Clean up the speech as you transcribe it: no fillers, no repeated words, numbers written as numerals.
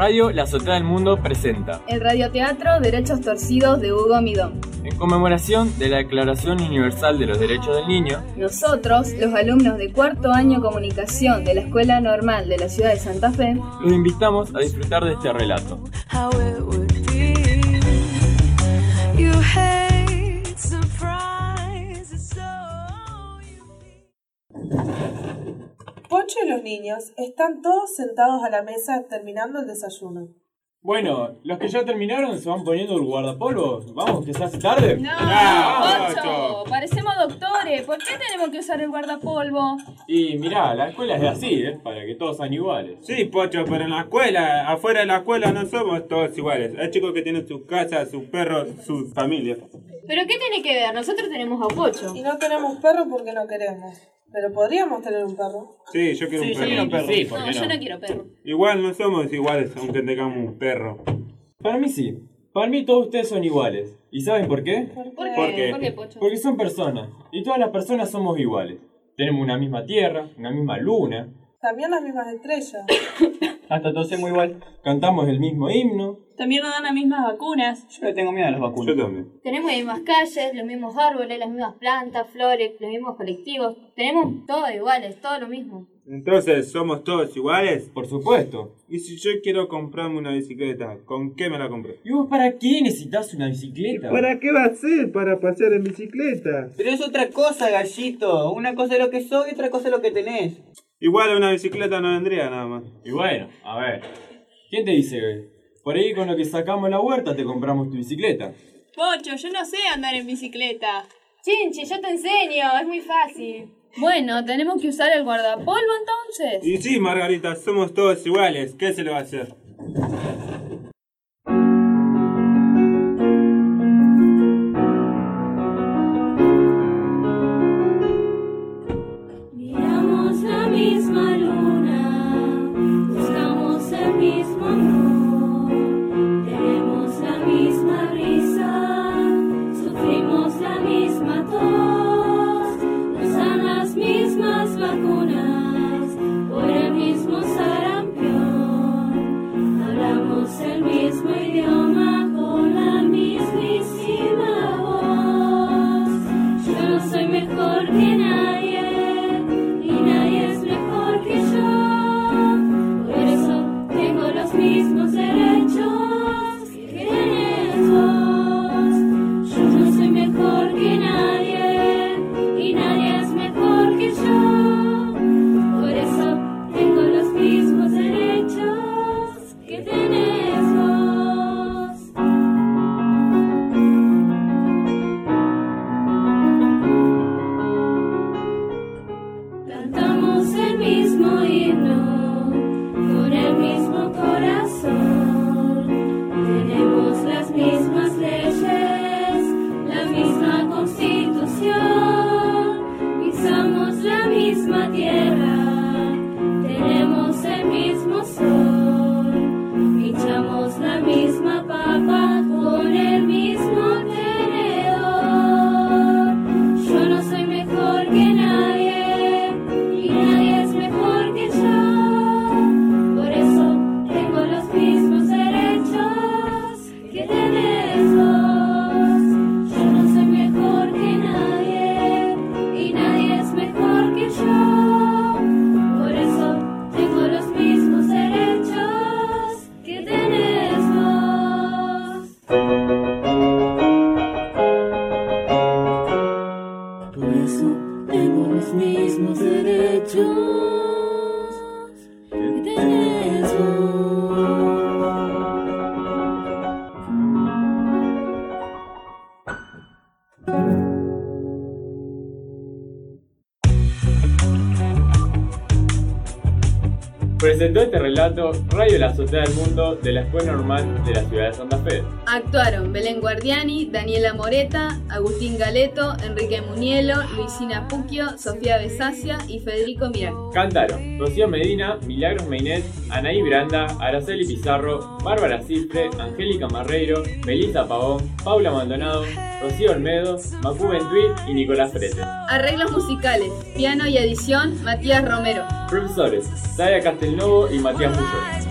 Radio La Azotea del Mundo presenta el radioteatro Derechos Torcidos de Hugo Midón. En conmemoración de la Declaración Universal de los Derechos del Niño, nosotros, los alumnos de cuarto año Comunicación de la Escuela Normal de la Ciudad de Santa Fe, los invitamos a disfrutar de este relato. Pocho y los niños están todos sentados a la mesa terminando el desayuno. Bueno, los que ya terminaron se van poniendo el guardapolvo. Vamos, que se hace tarde. No, Pocho, parecemos doctores. ¿Por qué tenemos que usar el guardapolvo? Y mirá, la escuela es así, para que todos sean iguales. Sí, Pocho, pero en la escuela, afuera de la escuela no somos todos iguales. Hay chicos que tienen sus casas, sus perros, sus familias. ¿Pero qué tiene que ver? Nosotros tenemos a Pocho. Y no tenemos perro porque no queremos. Pero podríamos tener un perro. Sí, yo quiero un perro. Yo quiero un perro. Sí, ¿por qué No, yo no quiero perro. Igual no somos iguales aunque tengamos un perro. Para mí sí. Para mí todos ustedes son iguales. ¿Y saben por qué? ¿Por ¿Por qué? qué, Pocho? Porque son personas. Y todas las personas somos iguales. Tenemos una misma tierra, una misma luna. También las mismas estrellas. Hasta tosemos igual. Cantamos el mismo himno. También nos dan las mismas vacunas. Yo le tengo miedo a las vacunas. Yo también. Tenemos las mismas calles, los mismos árboles, las mismas plantas, flores, los mismos colectivos. Tenemos todo iguales, todo lo mismo. Entonces, ¿somos todos iguales? Por supuesto. Y si yo quiero comprarme una bicicleta, ¿con qué me la compro? ¿Y vos para qué necesitas una bicicleta? ¿Para qué va a ser? Para pasear en bicicleta. Pero es otra cosa, gallito. Una cosa es lo que sos y otra cosa es lo que tenés. Igual una bicicleta no vendría nada más. Y bueno, a ver. ¿Quién te dice? Por ahí con lo que sacamos en la huerta te compramos tu bicicleta. Pocho, yo no sé andar en bicicleta. Chinchi, yo te enseño, es muy fácil. Bueno, ¿tenemos que usar el guardapolvo entonces? Y sí, Margarita, somos todos iguales. ¿Qué se le va a hacer? Miramos la misma luna, buscamos el mismo amor, tenemos la misma risa, sufrimos la misma tos, nos dan las mismas vacunas por el mismo sarampión, hablamos el mismo idioma con la mismísima voz. Yo no soy mejor que nadie. Los mismos derechos que tenés vos. Yo no soy mejor que nadie y nadie es mejor que yo. Por eso tengo los mismos derechos que tenés vos. Cantamos el mismo himno con el mismo corazón, tenemos las mismas leyes, la misma constitución, pisamos la misma tierra, tenemos el mismo sol, pinchamos la misma papa con el mismo tenedor. Yo no soy mejor que nadie y nadie es mejor que yo. Los mismos derechos que tenés vos. Yo no soy mejor que nadie y nadie es mejor que yo. Por eso tengo los mismos derechos que tenés vos. Por eso tengo los mismos derechos que tenés vos. Presentó este relato Radio La Azotea del Mundo de la Escuela Normal de la Ciudad de Santa Fe. Actuaron Belén Guardiani, Daniela Moreta, Agustín Galeto, Enrique Munielo, Luisina Puquio, Sofía Besacia y Federico Miral. Cantaron Rocío Medina, Milagros Meinet, Anaí Branda, Araceli Pizarro, Bárbara Cifre, Angélica Marreiro, Melissa Pavón, Paula Maldonado, Rocío Olmedo, Macu Bentuit y Nicolás Frete. Arreglos musicales, piano y edición, Matías Romero. Profesores, Saya Castelnovo y Matías Puyol.